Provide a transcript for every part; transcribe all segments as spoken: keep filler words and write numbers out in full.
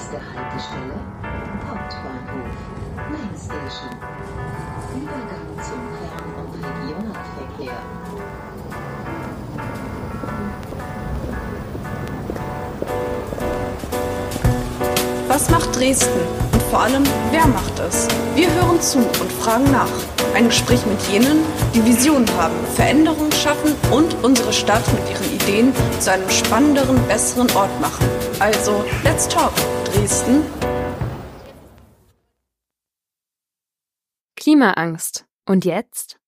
Nächste Haltestelle, Hauptbahnhof, Main Station. Übergang zum Fern- und Regionalverkehr. Was macht Dresden? Und vor allem, wer macht es? Wir hören zu und fragen nach. Ein Gespräch mit jenen, die Visionen haben, Veränderungen schaffen und unsere Stadt mit ihren Ideen zu einem spannenderen, besseren Ort machen. Also, let's talk, Dresden. Klimaangst. Und jetzt?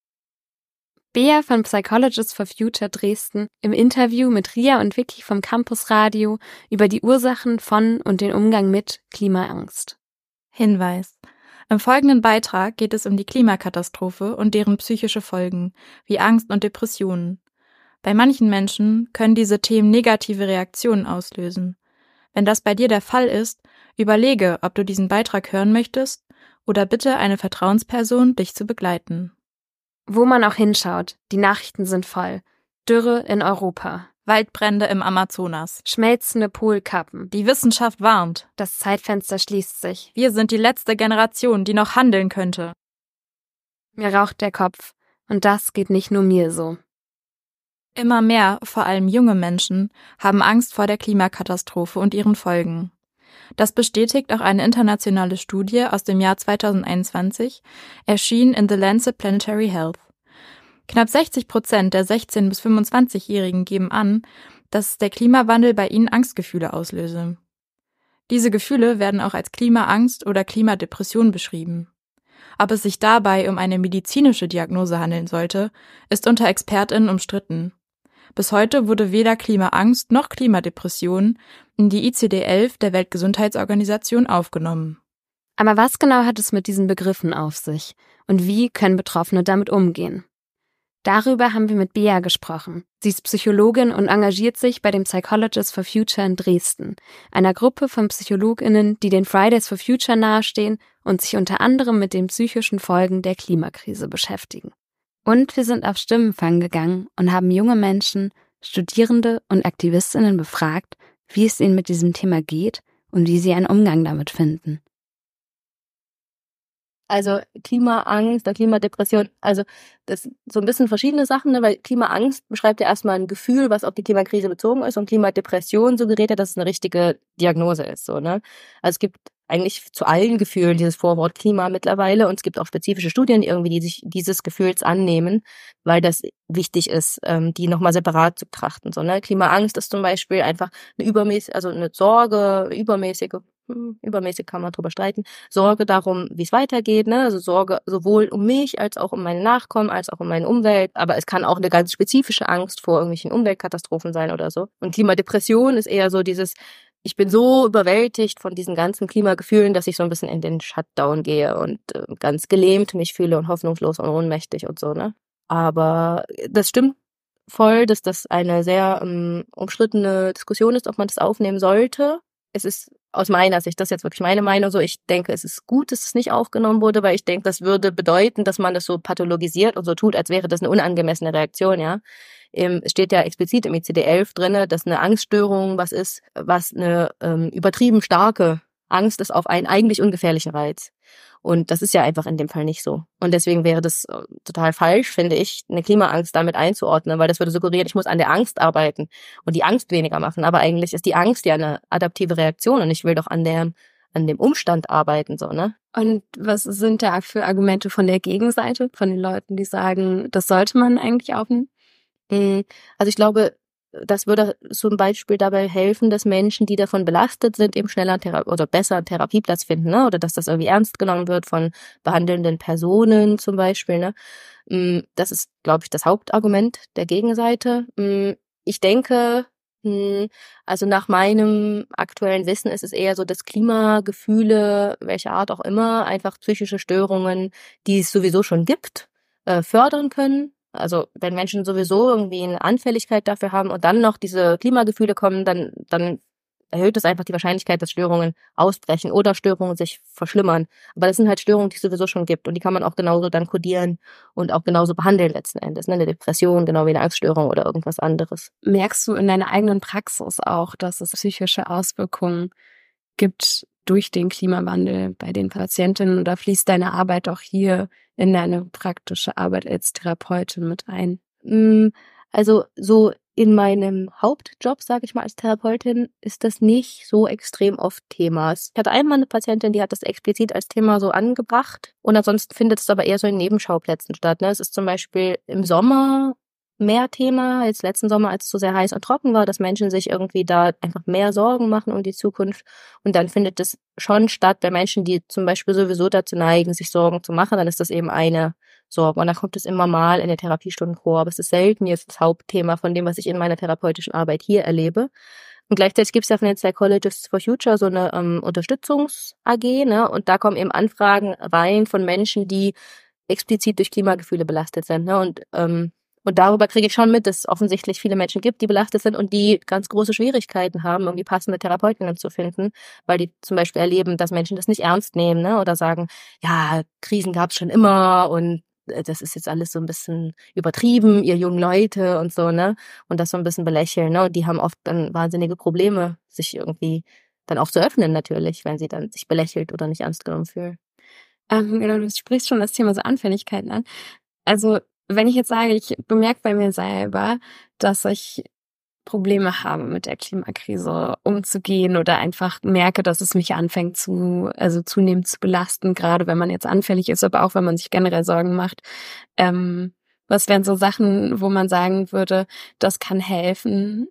Bea von Psychologists for Future Dresden im Interview mit Ria und Vicky vom Campus Radio über die Ursachen von und den Umgang mit Klimaangst. Hinweis: Im folgenden Beitrag geht es um die Klimakatastrophe und deren psychische Folgen, wie Angst und Depressionen. Bei manchen Menschen können diese Themen negative Reaktionen auslösen. Wenn das bei dir der Fall ist, überlege, ob du diesen Beitrag hören möchtest oder bitte eine Vertrauensperson, dich zu begleiten. Wo man auch hinschaut, die Nachrichten sind voll. Dürre in Europa. Waldbrände im Amazonas. Schmelzende Polkappen. Die Wissenschaft warnt. Das Zeitfenster schließt sich. Wir sind die letzte Generation, die noch handeln könnte. Mir raucht der Kopf. Und das geht nicht nur mir so. Immer mehr, vor allem junge Menschen, haben Angst vor der Klimakatastrophe und ihren Folgen. Das bestätigt auch eine internationale Studie aus dem Jahr zweitausendeinundzwanzig, erschienen in The Lancet Planetary Health. Knapp sechzig Prozent der sechzehn- bis fünfundzwanzigjährigen geben an, dass der Klimawandel bei ihnen Angstgefühle auslöse. Diese Gefühle werden auch als Klimaangst oder Klimadepression beschrieben. Ob es sich dabei um eine medizinische Diagnose handeln sollte, ist unter ExpertInnen umstritten. Bis heute wurde weder Klimaangst noch Klimadepression in die I C D elf der Weltgesundheitsorganisation aufgenommen. Aber was genau hat es mit diesen Begriffen auf sich? Und wie können Betroffene damit umgehen? Darüber haben wir mit Bea gesprochen. Sie ist Psychologin und engagiert sich bei dem Psychologists for Future in Dresden, einer Gruppe von PsychologInnen, die den Fridays for Future nahestehen und sich unter anderem mit den psychischen Folgen der Klimakrise beschäftigen. Und wir sind auf Stimmenfang gegangen und haben junge Menschen, Studierende und AktivistInnen befragt, wie es ihnen mit diesem Thema geht und wie sie einen Umgang damit finden. Also Klimaangst oder Klimadepression, also das sind so ein bisschen verschiedene Sachen, ne? Weil Klimaangst beschreibt ja erstmal ein Gefühl, was auf die Klimakrise bezogen ist, und Klimadepression suggeriert ja, dass es eine richtige Diagnose ist. So, ne? Also es gibt eigentlich zu allen Gefühlen dieses Vorwort Klima mittlerweile, und es gibt auch spezifische Studien, die irgendwie die sich dieses Gefühls annehmen, weil das wichtig ist, ähm, die nochmal separat zu betrachten. So, ne? Klimaangst ist zum Beispiel einfach eine übermäßige, also eine Sorge, übermäßige, hm, übermäßig kann man drüber streiten, Sorge darum, wie es weitergeht, ne? Also Sorge sowohl um mich als auch um meine Nachkommen, als auch um meine Umwelt, aber es kann auch eine ganz spezifische Angst vor irgendwelchen Umweltkatastrophen sein oder so. Und Klimadepression ist eher so dieses, ich bin so überwältigt von diesen ganzen Klimagefühlen, dass ich so ein bisschen in den Shutdown gehe und äh, ganz gelähmt mich fühle und hoffnungslos und ohnmächtig und so, ne? Aber das stimmt voll, dass das eine sehr ähm, umstrittene Diskussion ist, ob man das aufnehmen sollte. Es ist aus meiner Sicht, das ist jetzt wirklich meine Meinung so, ich denke, es ist gut, dass es nicht aufgenommen wurde, weil ich denke, das würde bedeuten, dass man das so pathologisiert und so tut, als wäre das eine unangemessene Reaktion, ja. Es steht ja explizit im I C D elf drinne, dass eine Angststörung was ist, was eine ähm, übertrieben starke Angst ist auf einen eigentlich ungefährlichen Reiz. Und das ist ja einfach in dem Fall nicht so. Und deswegen wäre das total falsch, finde ich, eine Klimaangst damit einzuordnen, weil das würde suggerieren, ich muss an der Angst arbeiten und die Angst weniger machen. Aber eigentlich ist die Angst ja eine adaptive Reaktion, und ich will doch an der, an dem Umstand arbeiten, so, ne? Und was sind da für Argumente von der Gegenseite, von den Leuten, die sagen, das sollte man eigentlich aufnehmen? Also ich glaube, das würde zum Beispiel dabei helfen, dass Menschen, die davon belastet sind, eben schneller Thera- oder besser einen Therapieplatz finden, ne? Oder dass das irgendwie ernst genommen wird von behandelnden Personen zum Beispiel, ne? Das ist, glaube ich, das Hauptargument der Gegenseite. Ich denke, also nach meinem aktuellen Wissen ist es eher so, dass Klimagefühle, welcher Art auch immer, einfach psychische Störungen, die es sowieso schon gibt, fördern können. Also wenn Menschen sowieso irgendwie eine Anfälligkeit dafür haben und dann noch diese Klimagefühle kommen, dann dann erhöht es einfach die Wahrscheinlichkeit, dass Störungen ausbrechen oder Störungen sich verschlimmern. Aber das sind halt Störungen, die es sowieso schon gibt, und die kann man auch genauso dann kodieren und auch genauso behandeln letzten Endes. Ne? Eine Depression, genau wie eine Angststörung oder irgendwas anderes. Merkst du in deiner eigenen Praxis auch, dass es psychische Auswirkungen gibt durch den Klimawandel bei den Patientinnen, oder fließt deine Arbeit auch hier in deine praktische Arbeit als Therapeutin mit ein? Also so in meinem Hauptjob, sage ich mal, als Therapeutin, ist das nicht so extrem oft Thema. Ich hatte einmal eine Patientin, die hat das explizit als Thema so angebracht, und ansonsten findet es aber eher so in Nebenschauplätzen statt. Ne? Es ist zum Beispiel im Sommer mehr Thema, jetzt letzten Sommer, als es so sehr heiß und trocken war, dass Menschen sich irgendwie da einfach mehr Sorgen machen um die Zukunft. Und dann findet es schon statt bei Menschen, die zum Beispiel sowieso dazu neigen, sich Sorgen zu machen. Dann ist das eben eine Sorge. Und dann kommt es immer mal in der Therapiestunde vor. Aber es ist selten jetzt das Hauptthema von dem, was ich in meiner therapeutischen Arbeit hier erlebe. Und gleichzeitig gibt es ja von den Psychologists for Future so eine ähm, Unterstützungs-A G, ne? Und da kommen eben Anfragen rein von Menschen, die explizit durch Klimagefühle belastet sind, ne? Und ähm, Und darüber kriege ich schon mit, dass es offensichtlich viele Menschen gibt, die belastet sind und die ganz große Schwierigkeiten haben, irgendwie passende Therapeutinnen zu finden, weil die zum Beispiel erleben, dass Menschen das nicht ernst nehmen, ne? Oder sagen, ja, Krisen gab es schon immer und das ist jetzt alles so ein bisschen übertrieben, ihr jungen Leute und so, ne? Und das so ein bisschen belächeln, ne? Und die haben oft dann wahnsinnige Probleme, sich irgendwie dann auch zu öffnen natürlich, wenn sie dann sich belächelt oder nicht ernst genommen fühlen. Ähm, genau, du sprichst schon das Thema so Anfälligkeiten an. Also wenn ich jetzt sage, ich bemerke bei mir selber, dass ich Probleme habe, mit der Klimakrise umzugehen, oder einfach merke, dass es mich anfängt zu, also zunehmend zu belasten, gerade wenn man jetzt anfällig ist, aber auch wenn man sich generell Sorgen macht. Ähm, was wären so Sachen, wo man sagen würde, das kann helfen?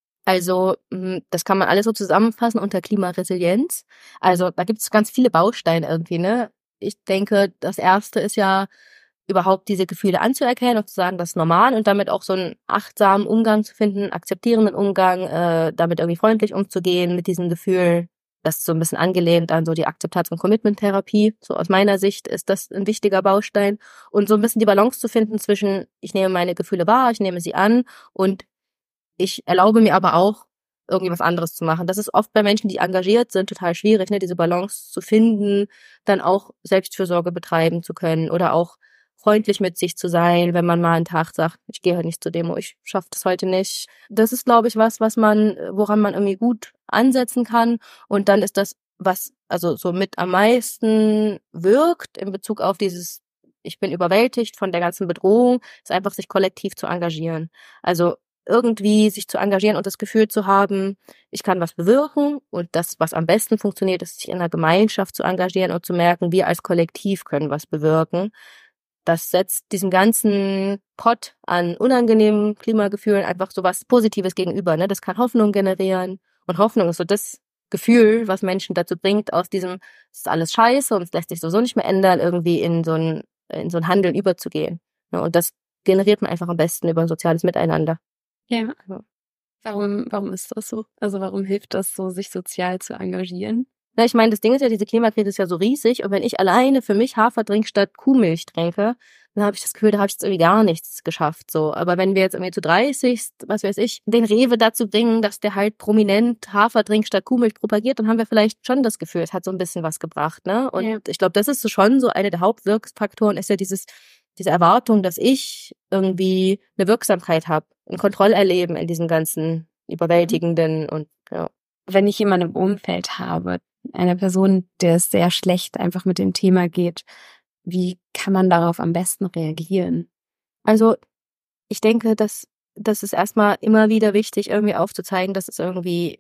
Also das kann man alles so zusammenfassen unter Klimaresilienz. Also da gibt es ganz viele Bausteine irgendwie, ne? Ich denke, das erste ist ja, überhaupt diese Gefühle anzuerkennen und zu sagen, das ist normal, und damit auch so einen achtsamen Umgang zu finden, akzeptierenden Umgang, äh, damit irgendwie freundlich umzugehen mit diesen Gefühlen. Das ist so ein bisschen angelehnt an so die Akzeptanz- und Commitment-Therapie. So aus meiner Sicht ist das ein wichtiger Baustein. Und so ein bisschen die Balance zu finden zwischen, ich nehme meine Gefühle wahr, ich nehme sie an und ich erlaube mir aber auch, irgendwie was anderes zu machen. Das ist oft bei Menschen, die engagiert sind, total schwierig, ne, diese Balance zu finden, dann auch Selbstfürsorge betreiben zu können oder auch freundlich mit sich zu sein, wenn man mal einen Tag sagt, ich gehe heute nicht zur Demo, ich schaffe das heute nicht. Das ist, glaube ich, was, was man, woran man irgendwie gut ansetzen kann. Und dann ist das, was also so mit am meisten wirkt in Bezug auf dieses, ich bin überwältigt von der ganzen Bedrohung, ist einfach, sich kollektiv zu engagieren. Also irgendwie sich zu engagieren und das Gefühl zu haben, ich kann was bewirken, und das, was am besten funktioniert, ist, sich in einer Gemeinschaft zu engagieren und zu merken, wir als Kollektiv können was bewirken. Das setzt diesem ganzen Pott an unangenehmen Klimagefühlen einfach so was Positives gegenüber, ne? Das kann Hoffnung generieren, und Hoffnung ist so das Gefühl, was Menschen dazu bringt, aus diesem, es ist alles scheiße und es lässt sich sowieso nicht mehr ändern, irgendwie in so ein, in so ein Handeln überzugehen. Ne? Und das generiert man einfach am besten über ein soziales Miteinander. Ja. Warum, warum ist das so? Also warum hilft das so, sich sozial zu engagieren? Na, ich meine, das Ding ist ja, diese Klimakrise ist ja so riesig, und wenn ich alleine für mich Haferdrink statt Kuhmilch trinke, dann habe ich das Gefühl, da habe ich jetzt irgendwie gar nichts geschafft. So, aber wenn wir jetzt irgendwie zu dreißig, was weiß ich, den Rewe dazu bringen, dass der halt prominent Haferdrink statt Kuhmilch propagiert, dann haben wir vielleicht schon das Gefühl, es hat so ein bisschen was gebracht, ne? Und ja. Ich glaube, das ist so schon so eine der Hauptwirkungsfaktoren, ist ja dieses diese Erwartung, dass ich irgendwie eine Wirksamkeit habe, ein Kontrollerleben in diesem ganzen überwältigenden und ja. Wenn ich jemanden im Umfeld habe, eine Person, der es sehr schlecht einfach mit dem Thema geht, wie kann man darauf am besten reagieren? Also ich denke, dass das ist erstmal immer wieder wichtig, irgendwie aufzuzeigen, dass es irgendwie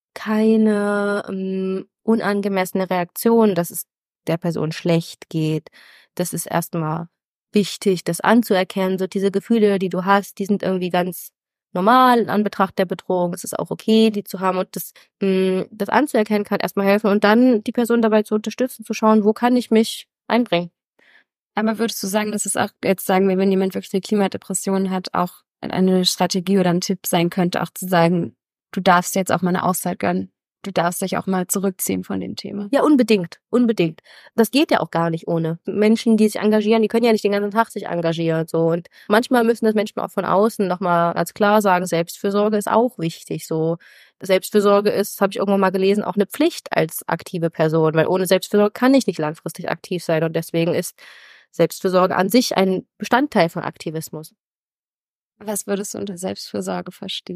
keine ähm, unangemessene Reaktion, dass es der Person schlecht geht. Das ist erstmal wichtig, das anzuerkennen. So diese Gefühle, die du hast, die sind irgendwie ganz normal in Anbetracht der Bedrohung. Es ist auch okay, die zu haben, und das, mh, das anzuerkennen kann erstmal helfen und dann die Person dabei zu unterstützen, zu schauen, wo kann ich mich einbringen. Aber würdest du sagen, dass es auch, jetzt sagen wir, wenn jemand wirklich eine Klimadepression hat, auch eine Strategie oder ein Tipp sein könnte, auch zu sagen, du darfst jetzt auch mal eine Auszeit gönnen. Du darfst dich auch mal zurückziehen von dem Thema. Ja, unbedingt, unbedingt. Das geht ja auch gar nicht ohne. Menschen, die sich engagieren, die können ja nicht den ganzen Tag sich engagieren, so. Und manchmal müssen das Menschen auch von außen nochmal ganz klar sagen, Selbstfürsorge ist auch wichtig, so. Selbstfürsorge ist, habe ich irgendwann mal gelesen, auch eine Pflicht als aktive Person, weil ohne Selbstfürsorge kann ich nicht langfristig aktiv sein, und deswegen ist Selbstfürsorge an sich ein Bestandteil von Aktivismus. Was würdest du unter Selbstfürsorge verstehen?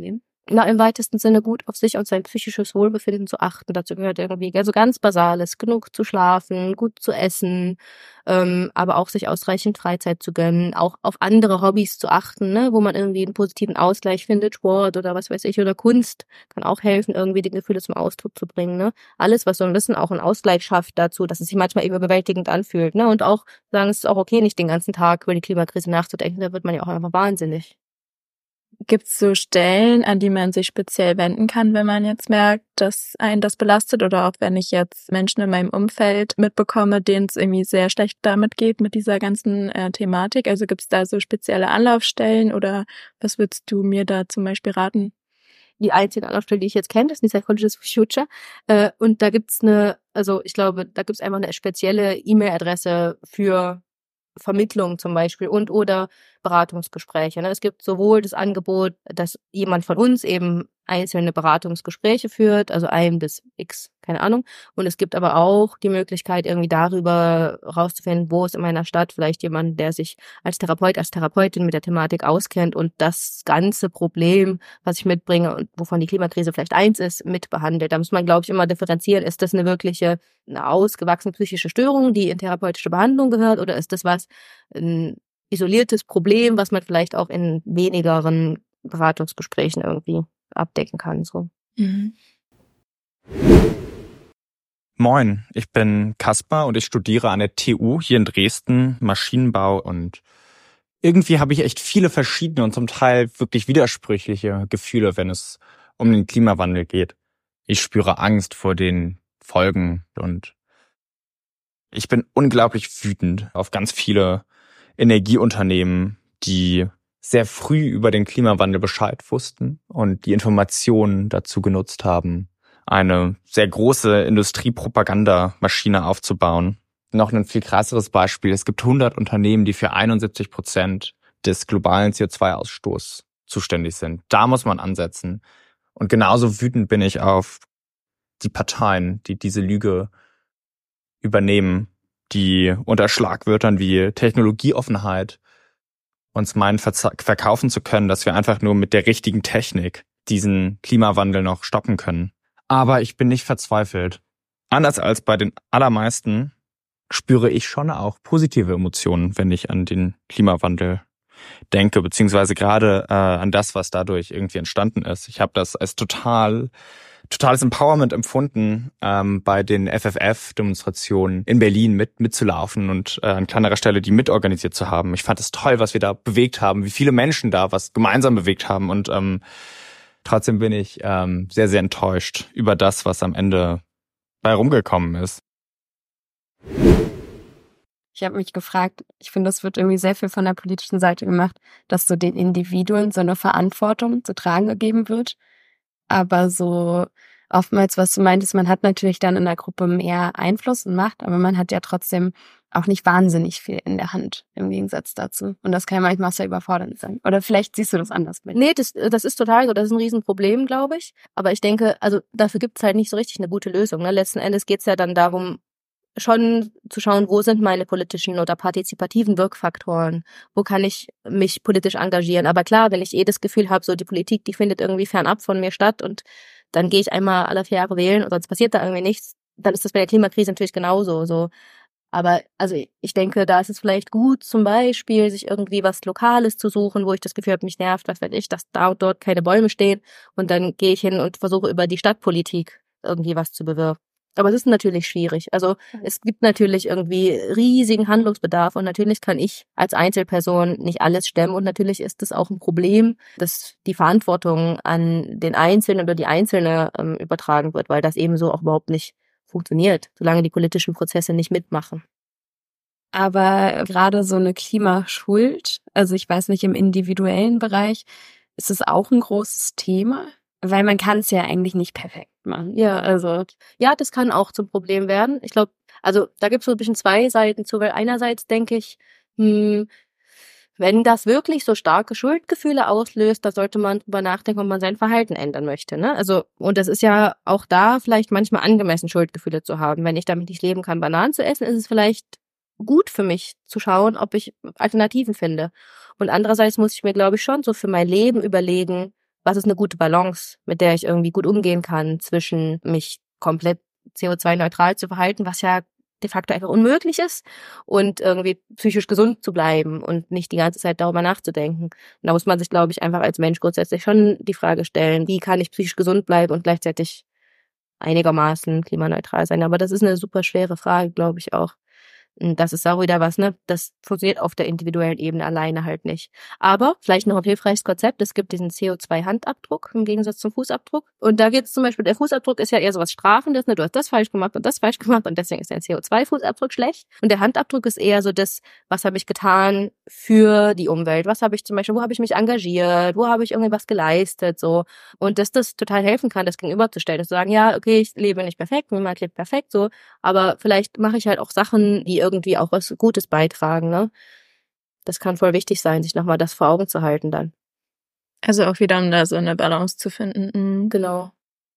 na, im weitesten Sinne gut auf sich und sein psychisches Wohlbefinden zu achten. Dazu gehört irgendwie, also ganz Basales, genug zu schlafen, gut zu essen, ähm, aber auch sich ausreichend Freizeit zu gönnen, auch auf andere Hobbys zu achten, ne, wo man irgendwie einen positiven Ausgleich findet, Sport oder was weiß ich, oder Kunst kann auch helfen, irgendwie die Gefühle zum Ausdruck zu bringen, ne. Alles, was so ein bisschen auch einen Ausgleich schafft dazu, dass es sich manchmal eben überwältigend anfühlt, ne, und auch sagen, es ist auch okay, nicht den ganzen Tag über die Klimakrise nachzudenken, da wird man ja auch einfach wahnsinnig. Gibt es so Stellen, an die man sich speziell wenden kann, wenn man jetzt merkt, dass einen das belastet, oder auch wenn ich jetzt Menschen in meinem Umfeld mitbekomme, denen es irgendwie sehr schlecht damit geht mit dieser ganzen äh, Thematik? Also gibt es da so spezielle Anlaufstellen, oder was würdest du mir da zum Beispiel raten? Die einzige Anlaufstelle, die ich jetzt kenne, ist die Psychologist for Future. Äh, und da gibt's eine, also ich glaube, da gibt's einfach eine spezielle E-Mail-Adresse für Vermittlung zum Beispiel und oder Beratungsgespräche. Ne? Es gibt sowohl das Angebot, dass jemand von uns eben einzelne Beratungsgespräche führt, also ein bis x, keine Ahnung. Und es gibt aber auch die Möglichkeit, irgendwie darüber rauszufinden, wo ist in meiner Stadt vielleicht jemand, der sich als Therapeut, als Therapeutin mit der Thematik auskennt und das ganze Problem, was ich mitbringe und wovon die Klimakrise vielleicht eins ist, mitbehandelt. Da muss man, glaube ich, immer differenzieren, ist das eine wirkliche, eine ausgewachsene psychische Störung, die in therapeutische Behandlung gehört, oder ist das was, ein isoliertes Problem, was man vielleicht auch in wenigeren Beratungsgesprächen irgendwie abdecken kann, so. Mhm. Moin, ich bin Kaspar und ich studiere an der T U hier in Dresden Maschinenbau, und irgendwie habe ich echt viele verschiedene und zum Teil wirklich widersprüchliche Gefühle, wenn es um den Klimawandel geht. Ich spüre Angst vor den Folgen und ich bin unglaublich wütend auf ganz viele Energieunternehmen, die sehr früh über den Klimawandel Bescheid wussten und die Informationen dazu genutzt haben, eine sehr große Industriepropagandamaschine aufzubauen. Noch ein viel krasseres Beispiel: Es gibt hundert Unternehmen, die für einundsiebzig Prozent des globalen C O zwei Ausstoßes zuständig sind. Da muss man ansetzen. Und genauso wütend bin ich auf die Parteien, die diese Lüge übernehmen, die unter Schlagwörtern wie Technologieoffenheit uns meinen, verkaufen zu können, dass wir einfach nur mit der richtigen Technik diesen Klimawandel noch stoppen können. Aber ich bin nicht verzweifelt. Anders als bei den allermeisten spüre ich schon auch positive Emotionen, wenn ich an den Klimawandel denke, beziehungsweise gerade äh, an das, was dadurch irgendwie entstanden ist. Ich habe das als total totales Empowerment empfunden, ähm, bei den F F F-Demonstrationen in Berlin mit mitzulaufen und äh, an kleinerer Stelle die mitorganisiert zu haben. Ich fand es toll, was wir da bewegt haben, wie viele Menschen da was gemeinsam bewegt haben, und ähm, trotzdem bin ich ähm, sehr, sehr enttäuscht über das, was am Ende bei rumgekommen ist. Ich habe mich gefragt, ich finde, das wird irgendwie sehr viel von der politischen Seite gemacht, dass so den Individuen so eine Verantwortung zu tragen gegeben wird. Aber so oftmals, was du meintest, man hat natürlich dann in der Gruppe mehr Einfluss und Macht, aber man hat ja trotzdem auch nicht wahnsinnig viel in der Hand im Gegensatz dazu. Und das kann ja manchmal sehr überfordernd sein. Oder vielleicht siehst du das anders mit. Nee, das, das ist total so. Das ist ein Riesenproblem, glaube ich. Aber ich denke, also dafür gibt's halt nicht so richtig eine gute Lösung. Ne? Letzten Endes geht's ja dann darum, schon zu schauen, wo sind meine politischen oder partizipativen Wirkfaktoren, wo kann ich mich politisch engagieren. Aber klar, wenn ich eh das Gefühl habe, so die Politik, die findet irgendwie fernab von mir statt und dann gehe ich einmal alle vier Jahre wählen und sonst passiert da irgendwie nichts, dann ist das bei der Klimakrise natürlich genauso. So. Aber also ich denke, da ist es vielleicht gut, zum Beispiel sich irgendwie was Lokales zu suchen, wo ich das Gefühl habe, mich nervt, was weiß ich, dass da und dort keine Bäume stehen, und dann gehe ich hin und versuche über die Stadtpolitik irgendwie was zu bewirken. Aber es ist natürlich schwierig. Also es gibt natürlich irgendwie riesigen Handlungsbedarf und natürlich kann ich als Einzelperson nicht alles stemmen und natürlich ist es auch ein Problem, dass die Verantwortung an den Einzelnen oder die Einzelne ähm, übertragen wird, weil das eben so auch überhaupt nicht funktioniert, solange die politischen Prozesse nicht mitmachen. Aber gerade so eine Klimaschuld, also ich weiß nicht, im individuellen Bereich, ist es auch ein großes Thema? Weil man kann es ja eigentlich nicht perfekt machen. Ja, also ja, das kann auch zum Problem werden. Ich glaube, also da gibt es so ein bisschen zwei Seiten zu, weil einerseits denke ich, hm, wenn das wirklich so starke Schuldgefühle auslöst, da sollte man drüber nachdenken, ob man sein Verhalten ändern möchte. Ne? Also, und das ist ja auch da vielleicht manchmal angemessen, Schuldgefühle zu haben. Wenn ich damit nicht leben kann, Bananen zu essen, ist es vielleicht gut für mich zu schauen, ob ich Alternativen finde. Und andererseits muss ich mir, glaube ich, schon so für mein Leben überlegen, was ist eine gute Balance, mit der ich irgendwie gut umgehen kann, zwischen mich komplett C O zwei neutral zu verhalten, was ja de facto einfach unmöglich ist, und irgendwie psychisch gesund zu bleiben und nicht die ganze Zeit darüber nachzudenken. Und da muss man sich, glaube ich, einfach als Mensch grundsätzlich schon die Frage stellen, wie kann ich psychisch gesund bleiben und gleichzeitig einigermaßen klimaneutral sein. Aber das ist eine super schwere Frage, glaube ich auch. Und das ist auch wieder was, ne? Das funktioniert auf der individuellen Ebene alleine halt nicht. Aber vielleicht noch ein hilfreiches Konzept. Es gibt diesen C O zwei Handabdruck im Gegensatz zum Fußabdruck. Und da geht es zum Beispiel, der Fußabdruck ist ja eher sowas Strafendes, ne? Du hast das falsch gemacht und das falsch gemacht und deswegen ist dein C O zwei Fußabdruck schlecht. Und der Handabdruck ist eher so das, was habe ich getan für die Umwelt? Was habe ich zum Beispiel, wo habe ich mich engagiert? Wo habe ich irgendwie was geleistet? So. Und dass das total helfen kann, das gegenüberzustellen. Dass zu sagen, ja, okay, ich lebe nicht perfekt, niemand lebt perfekt, so. Aber vielleicht mache ich halt auch Sachen, die irgendwie auch was Gutes beitragen, ne? Das kann voll wichtig sein, sich nochmal das vor Augen zu halten dann. Also auch wieder, um da so eine Balance zu finden. Mhm. Genau.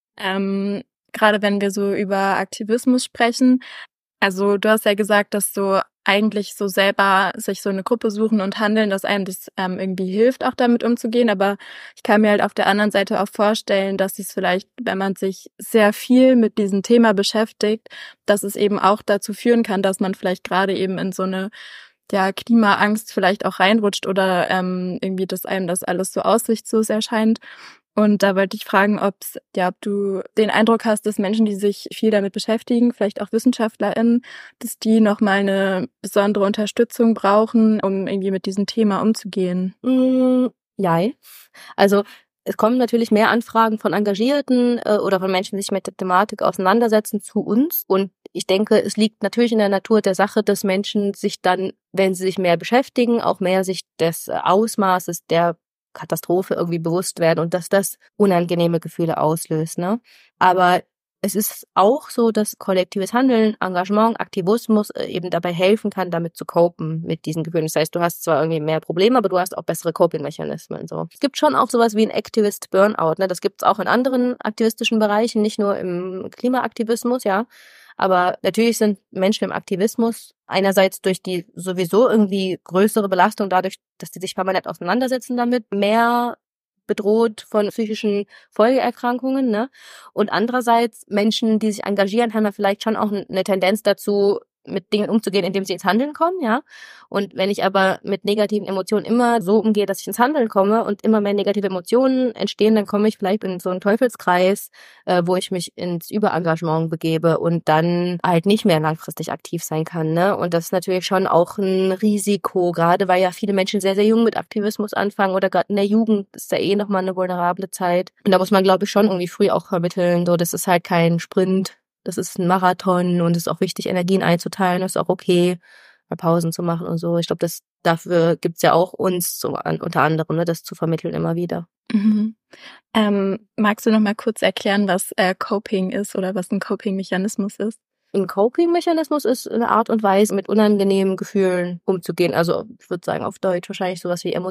Ähm, gerade wenn wir so über Aktivismus sprechen, also du hast ja gesagt, dass so eigentlich so selber sich so eine Gruppe suchen und handeln, dass einem das ähm, irgendwie hilft, auch damit umzugehen. Aber ich kann mir halt auf der anderen Seite auch vorstellen, dass es vielleicht, wenn man sich sehr viel mit diesem Thema beschäftigt, dass es eben auch dazu führen kann, dass man vielleicht gerade eben in so eine ja, Klimaangst vielleicht auch reinrutscht oder ähm, irgendwie, dass einem das alles so aussichtslos erscheint. Und da wollte ich fragen, ob's, ja, ob du den Eindruck hast, dass Menschen, die sich viel damit beschäftigen, vielleicht auch WissenschaftlerInnen, dass die nochmal eine besondere Unterstützung brauchen, um irgendwie mit diesem Thema umzugehen. Mm, ja. Also es kommen natürlich mehr Anfragen von Engagierten äh, oder von Menschen, die sich mit der Thematik auseinandersetzen, zu uns. Und ich denke, es liegt natürlich in der Natur der Sache, dass Menschen sich dann, wenn sie sich mehr beschäftigen, auch mehr sich des Ausmaßes der Katastrophe irgendwie bewusst werden und dass das unangenehme Gefühle auslöst, ne? Aber es ist auch so, dass kollektives Handeln, Engagement, Aktivismus eben dabei helfen kann, damit zu copen mit diesen Gefühlen. Das heißt, du hast zwar irgendwie mehr Probleme, aber du hast auch bessere Coping-Mechanismen. So. Es gibt schon auch sowas wie ein Activist-Burnout, ne? Das gibt es auch in anderen aktivistischen Bereichen, nicht nur im Klimaaktivismus, ja. Aber natürlich sind Menschen im Aktivismus einerseits durch die sowieso irgendwie größere Belastung, dadurch, dass die sich permanent auseinandersetzen damit, mehr bedroht von psychischen Folgeerkrankungen, ne? Und andererseits Menschen, die sich engagieren, haben ja vielleicht schon auch eine Tendenz dazu, mit Dingen umzugehen, indem sie ins Handeln kommen, ja. Und wenn ich aber mit negativen Emotionen immer so umgehe, dass ich ins Handeln komme und immer mehr negative Emotionen entstehen, dann komme ich vielleicht in so einen Teufelskreis, äh, wo ich mich ins Überengagement begebe und dann halt nicht mehr langfristig aktiv sein kann, ne? Und das ist natürlich schon auch ein Risiko, gerade weil ja viele Menschen sehr, sehr jung mit Aktivismus anfangen oder gerade in der Jugend ist da eh nochmal eine vulnerable Zeit. Und da muss man, glaube ich, schon irgendwie früh auch vermitteln, so, das ist halt kein Sprint. Das ist ein Marathon und es ist auch wichtig, Energien einzuteilen. Das ist auch okay, mal Pausen zu machen und so. Ich glaube, das dafür gibt's ja auch uns so an, unter anderem, ne, das zu vermitteln immer wieder. Mhm. Ähm, magst du noch mal kurz erklären, was äh, Coping ist oder was ein Coping-Mechanismus ist? Ein Coping-Mechanismus ist eine Art und Weise, mit unangenehmen Gefühlen umzugehen. Also ich würde sagen auf Deutsch wahrscheinlich sowas wie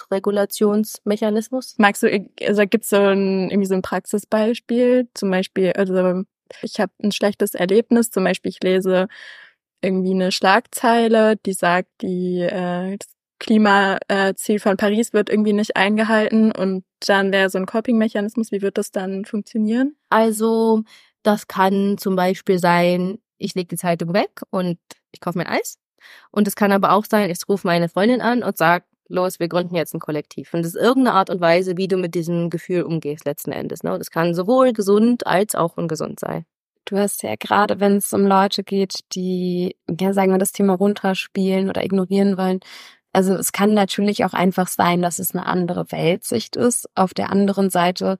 Emotionsregulationsmechanismus. Magst du, also gibt's so ein irgendwie so ein Praxisbeispiel? Zum Beispiel, also ich habe ein schlechtes Erlebnis, zum Beispiel ich lese irgendwie eine Schlagzeile, die sagt, die äh, das Klimaziel von Paris wird irgendwie nicht eingehalten und dann wäre so ein Coping-Mechanismus, wie wird das dann funktionieren? Also das kann zum Beispiel sein, ich lege die Zeitung weg und ich kaufe mir ein Eis. Und es kann aber auch sein, ich rufe meine Freundin an und sage, los, wir gründen jetzt ein Kollektiv. Und das ist irgendeine Art und Weise, wie du mit diesem Gefühl umgehst letzten Endes. Ne? Und das kann sowohl gesund als auch ungesund sein. Du hast ja gerade, wenn es um Leute geht, die, ja, sagen wir, das Thema runterspielen oder ignorieren wollen. Also es kann natürlich auch einfach sein, dass es eine andere Weltsicht ist. Auf der anderen Seite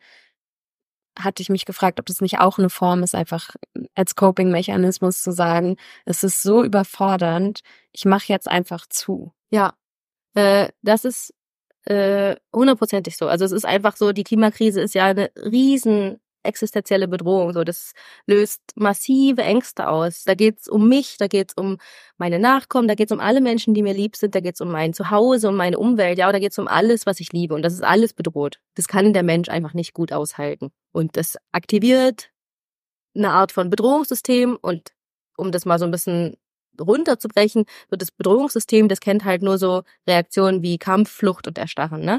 hatte ich mich gefragt, ob das nicht auch eine Form ist, einfach als Coping-Mechanismus zu sagen, es ist so überfordernd, ich mache jetzt einfach zu. Ja. Äh, das ist äh, hundertprozentig so. Also es ist einfach so, die Klimakrise ist ja eine riesen existenzielle Bedrohung. So, das löst massive Ängste aus. Da geht's um mich, da geht's um meine Nachkommen, da geht's um alle Menschen, die mir lieb sind, da geht's um mein Zuhause, um meine Umwelt, ja, da geht's um alles, was ich liebe. Und das ist alles bedroht. Das kann der Mensch einfach nicht gut aushalten. Und das aktiviert eine Art von Bedrohungssystem. Und um das mal so ein bisschen runterzubrechen, so das Bedrohungssystem, das kennt halt nur so Reaktionen wie Kampf, Flucht und Erstarren, ne?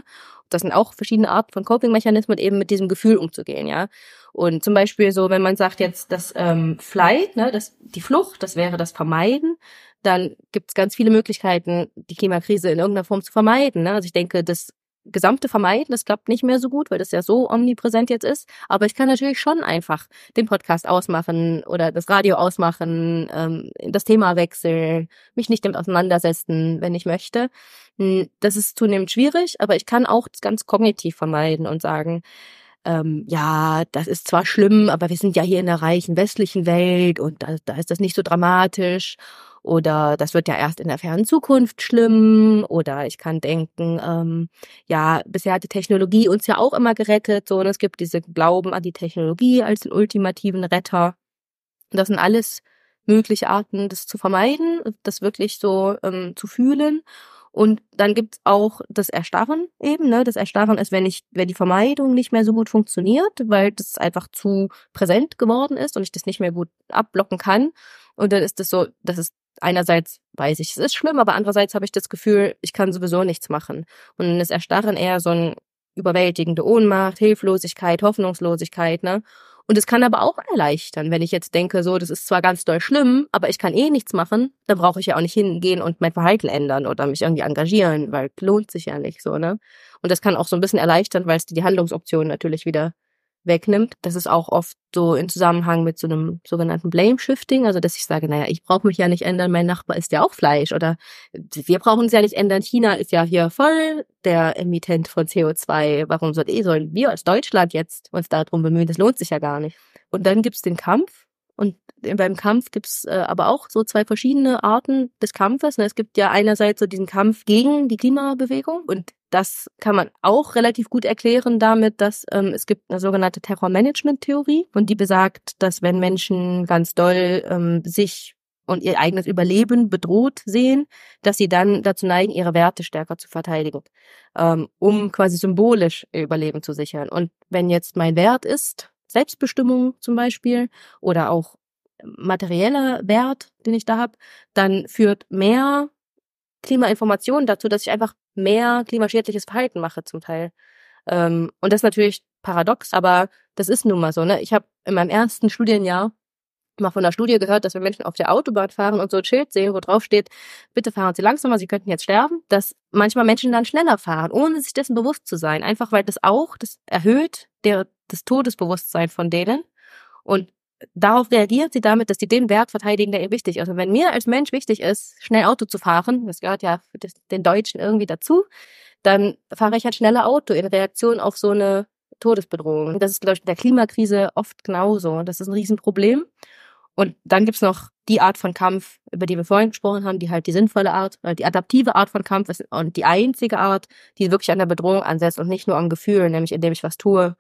Das sind auch verschiedene Arten von Coping-Mechanismen, eben mit diesem Gefühl umzugehen, ja. Und zum Beispiel so, wenn man sagt jetzt, das ähm, Flight, ne, das, die Flucht, das wäre das Vermeiden, dann gibt es ganz viele Möglichkeiten, die Klimakrise in irgendeiner Form zu vermeiden, ne. Also ich denke, das gesamte Vermeiden, das klappt nicht mehr so gut, weil das ja so omnipräsent jetzt ist. Aber ich kann natürlich schon einfach den Podcast ausmachen oder das Radio ausmachen, ähm, das Thema wechseln, mich nicht damit auseinandersetzen, wenn ich möchte. Das ist zunehmend schwierig, aber ich kann auch das ganz kognitiv vermeiden und sagen, ähm, ja, das ist zwar schlimm, aber wir sind ja hier in der reichen westlichen Welt und da, da ist das nicht so dramatisch. Oder das wird ja erst in der fernen Zukunft schlimm. Oder ich kann denken, ähm, ja, bisher hat die Technologie uns ja auch immer gerettet. So, und es gibt diese Glauben an die Technologie als den ultimativen Retter. Das sind alles mögliche Arten, das zu vermeiden, das wirklich so ähm, zu fühlen. Und dann gibt's auch das Erstarren eben, ne? Das Erstarren ist, wenn ich, wenn die Vermeidung nicht mehr so gut funktioniert, weil das einfach zu präsent geworden ist und ich das nicht mehr gut abblocken kann. Und dann ist das so, das ist einerseits weiß ich, es ist schlimm, aber andererseits habe ich das Gefühl, ich kann sowieso nichts machen. Und dann ist Erstarren eher so ein überwältigende Ohnmacht, Hilflosigkeit, Hoffnungslosigkeit, ne? Und es kann aber auch erleichtern, wenn ich jetzt denke, so, das ist zwar ganz doll schlimm, aber ich kann eh nichts machen, dann brauche ich ja auch nicht hingehen und mein Verhalten ändern oder mich irgendwie engagieren, weil lohnt sich ja nicht so, ne? Und das kann auch so ein bisschen erleichtern, weil es die Handlungsoptionen natürlich wieder wegnimmt. Das ist auch oft so in Zusammenhang mit so einem sogenannten Blame-Shifting, also dass ich sage, naja, ich brauche mich ja nicht ändern, mein Nachbar isst ja auch Fleisch oder wir brauchen uns ja nicht ändern, China ist ja hier voll der Emittent von C O zwei, warum soll eh sollen wir als Deutschland jetzt uns darum bemühen, das lohnt sich ja gar nicht. Und dann gibt's den Kampf und beim Kampf gibt's äh, aber auch so zwei verschiedene Arten des Kampfes. Es gibt ja einerseits so diesen Kampf gegen die Klimabewegung und das kann man auch relativ gut erklären damit, dass ähm, es gibt eine sogenannte Terrormanagement-Theorie und die besagt, dass wenn Menschen ganz doll ähm, sich und ihr eigenes Überleben bedroht sehen, dass sie dann dazu neigen, ihre Werte stärker zu verteidigen, ähm, um quasi symbolisch ihr Überleben zu sichern. Und wenn jetzt mein Wert ist, Selbstbestimmung zum Beispiel oder auch materieller Wert, den ich da habe, dann führt mehr Klimainformation dazu, dass ich einfach mehr klimaschädliches Verhalten mache zum Teil. Ähm, und das ist natürlich paradox, aber das ist nun mal so, ne? Ich habe in meinem ersten Studienjahr mal von einer Studie gehört, dass wenn Menschen auf der Autobahn fahren und so ein Schild sehen, wo drauf steht, bitte fahren Sie langsamer, Sie könnten jetzt sterben, dass manchmal Menschen dann schneller fahren, ohne sich dessen bewusst zu sein. Einfach weil das auch, das erhöht der, das Todesbewusstsein von denen und darauf reagieren sie damit, dass sie den Wert verteidigen, der ihnen wichtig ist. Also wenn mir als Mensch wichtig ist, schnell Auto zu fahren, das gehört ja für den Deutschen irgendwie dazu, dann fahre ich halt schneller Auto in Reaktion auf so eine Todesbedrohung. Und das ist, glaube ich, in der Klimakrise oft genauso. Das ist ein Riesenproblem. Und dann gibt's noch die Art von Kampf, über die wir vorhin gesprochen haben, die halt die sinnvolle Art, die adaptive Art von Kampf ist und die einzige Art, die wirklich an der Bedrohung ansetzt und nicht nur am Gefühl, nämlich indem ich was tue,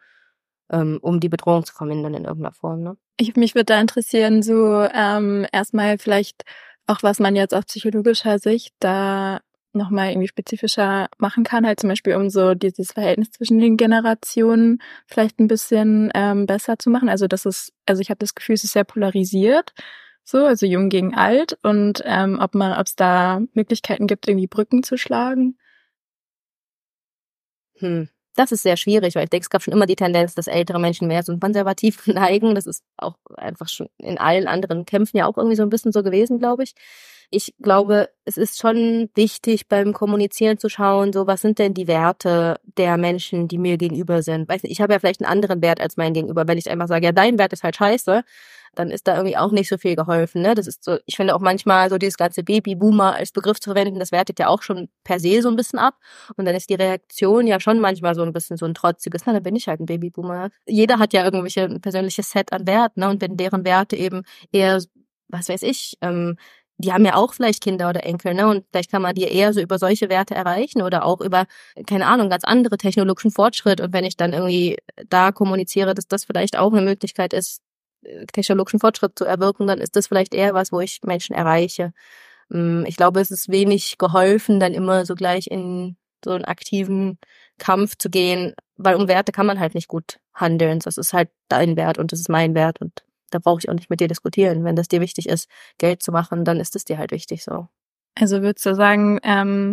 um die Bedrohung zu vermindern in irgendeiner Form, ne? Ich, mich würde da interessieren, so ähm, erstmal vielleicht auch, was man jetzt aus psychologischer Sicht da nochmal irgendwie spezifischer machen kann, halt zum Beispiel, um so dieses Verhältnis zwischen den Generationen vielleicht ein bisschen ähm, besser zu machen. Also das ist, also ich habe das Gefühl, es ist sehr polarisiert, so, also jung gegen alt und ähm, ob man, ob es da Möglichkeiten gibt, irgendwie Brücken zu schlagen. Hm. Das ist sehr schwierig, weil ich denke, es gab schon immer die Tendenz, dass ältere Menschen mehr so konservativ neigen. Das ist auch einfach schon in allen anderen Kämpfen ja auch irgendwie so ein bisschen so gewesen, glaube ich. Ich glaube, es ist schon wichtig, beim Kommunizieren zu schauen, so was sind denn die Werte der Menschen, die mir gegenüber sind. Weiß nicht, ich habe ja vielleicht einen anderen Wert als mein Gegenüber. Wenn ich einfach sage, ja, dein Wert ist halt scheiße, dann ist da irgendwie auch nicht so viel geholfen, ne? Das ist so, ich finde auch manchmal so dieses ganze Babyboomer als Begriff zu verwenden, das wertet ja auch schon per se so ein bisschen ab. Und dann ist die Reaktion ja schon manchmal so ein bisschen so ein trotziges, na, dann bin ich halt ein Babyboomer. Jeder hat ja irgendwelche ein persönliches Set an Werten, ne? Und wenn deren Werte eben eher, was weiß ich, ähm, die haben ja auch vielleicht Kinder oder Enkel, ne? Und vielleicht kann man die eher so über solche Werte erreichen oder auch über, keine Ahnung, ganz andere technologischen Fortschritt. Und wenn ich dann irgendwie da kommuniziere, dass das vielleicht auch eine Möglichkeit ist, technologischen Fortschritt zu erwirken, dann ist das vielleicht eher was, wo ich Menschen erreiche. Ich glaube, es ist wenig geholfen, dann immer so gleich in so einen aktiven Kampf zu gehen, weil um Werte kann man halt nicht gut handeln. Das ist halt dein Wert und das ist mein Wert und da brauche ich auch nicht mit dir diskutieren. Wenn das dir wichtig ist, Geld zu machen, dann ist es dir halt wichtig so. Also würdest du sagen, ähm,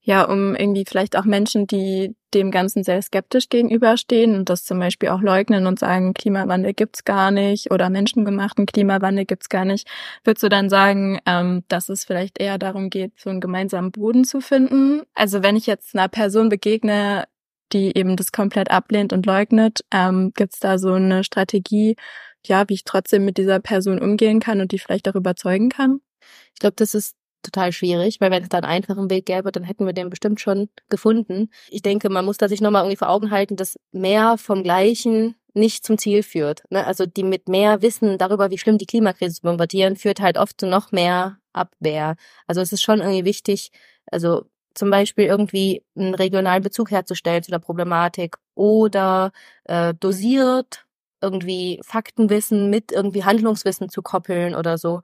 Ja, um irgendwie vielleicht auch Menschen, die dem Ganzen sehr skeptisch gegenüberstehen und das zum Beispiel auch leugnen und sagen, Klimawandel gibt's gar nicht oder menschengemachten Klimawandel gibt's gar nicht, würdest du dann sagen, ähm, dass es vielleicht eher darum geht, so einen gemeinsamen Boden zu finden? Also wenn ich jetzt einer Person begegne, die eben das komplett ablehnt und leugnet, ähm, gibt's da so eine Strategie, ja, wie ich trotzdem mit dieser Person umgehen kann und die vielleicht auch überzeugen kann? Ich glaube, das ist total schwierig, weil wenn es da einen einfachen Weg gäbe, dann hätten wir den bestimmt schon gefunden. Ich denke, man muss da sich nochmal irgendwie vor Augen halten, dass mehr vom Gleichen nicht zum Ziel führt. Ne? Also die mit mehr Wissen darüber, wie schlimm die Klimakrise zu bombardieren, führt halt oft zu noch mehr Abwehr. Also es ist schon irgendwie wichtig, also zum Beispiel irgendwie einen regionalen Bezug herzustellen zu der Problematik oder äh, dosiert irgendwie Faktenwissen mit irgendwie Handlungswissen zu koppeln oder so.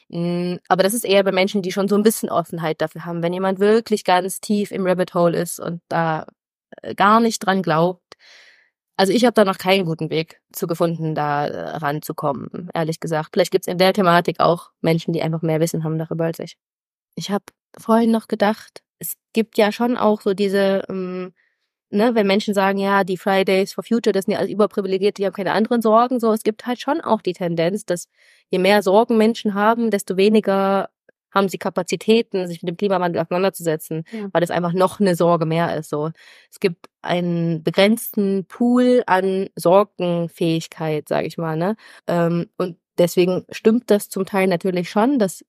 Aber das ist eher bei Menschen, die schon so ein bisschen Offenheit dafür haben. Wenn jemand wirklich ganz tief im Rabbit Hole ist und da gar nicht dran glaubt. Also ich habe da noch keinen guten Weg zu gefunden, da ranzukommen, ehrlich gesagt. Vielleicht gibt's in der Thematik auch Menschen, die einfach mehr Wissen haben darüber als ich. Ich habe vorhin noch gedacht, es gibt ja schon auch so diese, ähm, ne, wenn Menschen sagen, ja, die Fridays for Future, das sind ja alles Überprivilegierte, die haben keine anderen Sorgen, so, es gibt halt schon auch die Tendenz, dass je mehr Sorgen Menschen haben, desto weniger haben sie Kapazitäten, sich mit dem Klimawandel auseinanderzusetzen, ja. Weil das einfach noch eine Sorge mehr ist, so. Es gibt einen begrenzten Pool an Sorgenfähigkeit, sage ich mal, ne, ähm, und deswegen stimmt das zum Teil natürlich schon, dass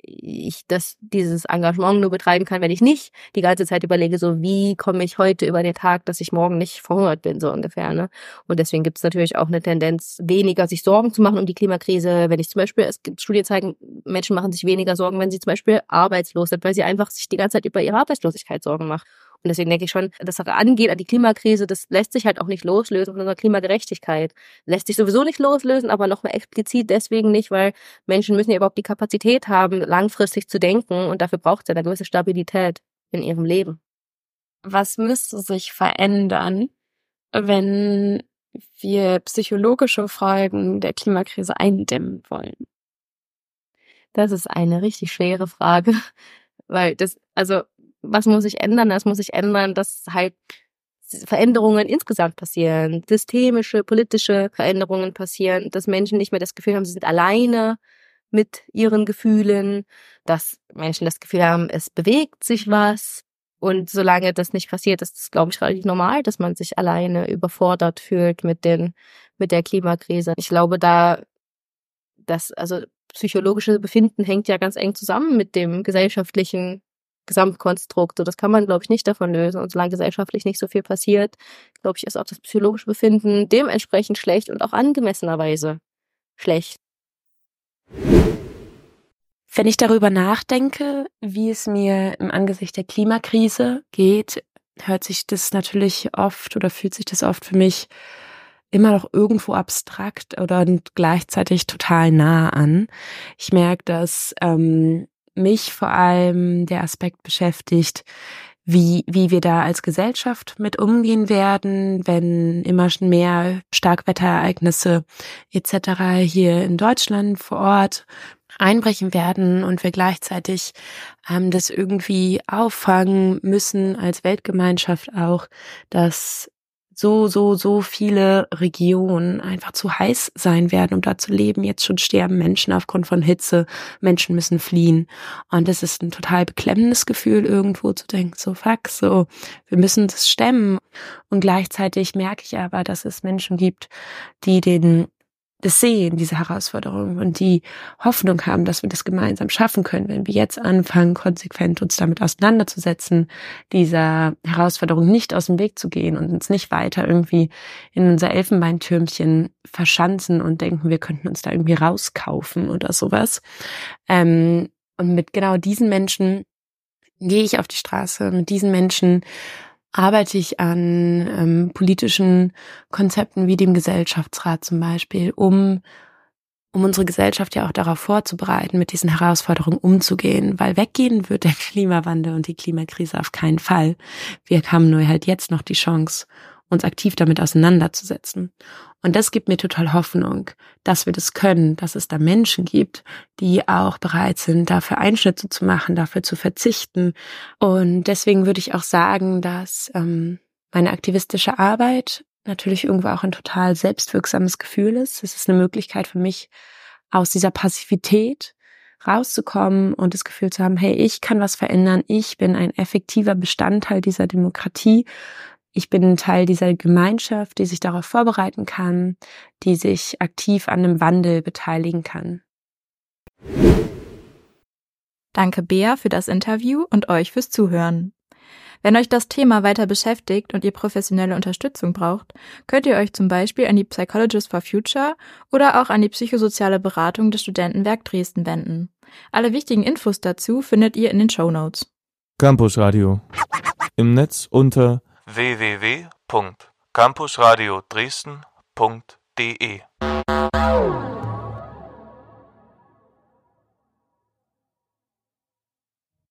ich das dieses Engagement nur betreiben kann, wenn ich nicht die ganze Zeit überlege, so wie komme ich heute über den Tag, dass ich morgen nicht verhungert bin, so ungefähr, ne? Und deswegen gibt es natürlich auch eine Tendenz, weniger sich Sorgen zu machen um die Klimakrise. Wenn ich zum Beispiel, es gibt Studien zeigen, Menschen machen sich weniger Sorgen, wenn sie zum Beispiel arbeitslos sind, weil sie einfach sich die ganze Zeit über ihre Arbeitslosigkeit Sorgen machen. Und deswegen denke ich schon, das Angehen an die Klimakrise, das lässt sich halt auch nicht loslösen von unserer Klimagerechtigkeit. Lässt sich sowieso nicht loslösen, aber nochmal explizit deswegen nicht, weil Menschen müssen ja überhaupt die Kapazität haben, langfristig zu denken und dafür braucht es ja eine gewisse Stabilität in ihrem Leben. Was müsste sich verändern, wenn wir psychologische Folgen der Klimakrise eindämmen wollen? Das ist eine richtig schwere Frage, weil das, also was muss sich ändern? Das muss sich ändern, dass halt Veränderungen insgesamt passieren, systemische, politische Veränderungen passieren, dass Menschen nicht mehr das Gefühl haben, sie sind alleine mit ihren Gefühlen, dass Menschen das Gefühl haben, es bewegt sich was. Und solange das nicht passiert, ist es, glaube ich, relativ normal, dass man sich alleine überfordert fühlt mit den, mit der Klimakrise. Ich glaube, da, das, also psychologische Befinden hängt ja ganz eng zusammen mit dem gesellschaftlichen Gesamtkonstrukt. So, das kann man, glaube ich, nicht davon lösen. Und solange gesellschaftlich nicht so viel passiert, glaube ich, ist auch das psychologische Befinden dementsprechend schlecht und auch angemessenerweise schlecht. Wenn ich darüber nachdenke, wie es mir im Angesicht der Klimakrise geht, hört sich das natürlich oft oder fühlt sich das oft für mich immer noch irgendwo abstrakt oder gleichzeitig total nah an. Ich merke, dass ähm, mich vor allem der Aspekt beschäftigt, wie wie wir da als Gesellschaft mit umgehen werden, wenn immer mehr Starkwetterereignisse et cetera hier in Deutschland vor Ort einbrechen werden und wir gleichzeitig ähm, das irgendwie auffangen müssen als Weltgemeinschaft auch, dass so, so, so viele Regionen einfach zu heiß sein werden, um da zu leben. Jetzt schon sterben Menschen aufgrund von Hitze. Menschen müssen fliehen. Und das ist ein total beklemmendes Gefühl, irgendwo zu denken, so fuck, so, wir müssen das stemmen. Und gleichzeitig merke ich aber, dass es Menschen gibt, die den das sehen, diese Herausforderung und die Hoffnung haben, dass wir das gemeinsam schaffen können, wenn wir jetzt anfangen, konsequent uns damit auseinanderzusetzen, dieser Herausforderung nicht aus dem Weg zu gehen und uns nicht weiter irgendwie in unser Elfenbeintürmchen verschanzen und denken, wir könnten uns da irgendwie rauskaufen oder sowas. Ähm, und mit genau diesen Menschen gehe ich auf die Straße, mit diesen Menschen arbeite ich an ähm, politischen Konzepten wie dem Gesellschaftsrat zum Beispiel, um um unsere Gesellschaft ja auch darauf vorzubereiten, mit diesen Herausforderungen umzugehen, weil weggehen wird der Klimawandel und die Klimakrise auf keinen Fall. Wir haben nur halt jetzt noch die Chance, uns aktiv damit auseinanderzusetzen. Und das gibt mir total Hoffnung, dass wir das können, dass es da Menschen gibt, die auch bereit sind, dafür Einschnitte zu machen, dafür zu verzichten. Und deswegen würde ich auch sagen, dass ähm, meine aktivistische Arbeit natürlich irgendwo auch ein total selbstwirksames Gefühl ist. Es ist eine Möglichkeit für mich, aus dieser Passivität rauszukommen und das Gefühl zu haben, hey, ich kann was verändern, ich bin ein effektiver Bestandteil dieser Demokratie, ich bin ein Teil dieser Gemeinschaft, die sich darauf vorbereiten kann, die sich aktiv an dem Wandel beteiligen kann. Danke, Bea, für das Interview und euch fürs Zuhören. Wenn euch das Thema weiter beschäftigt und ihr professionelle Unterstützung braucht, könnt ihr euch zum Beispiel an die Psychologists for Future oder auch an die psychosoziale Beratung des Studentenwerk Dresden wenden. Alle wichtigen Infos dazu findet ihr in den Shownotes. Campus Radio. Im Netz unter w w w punkt campusradio dresden punkt d e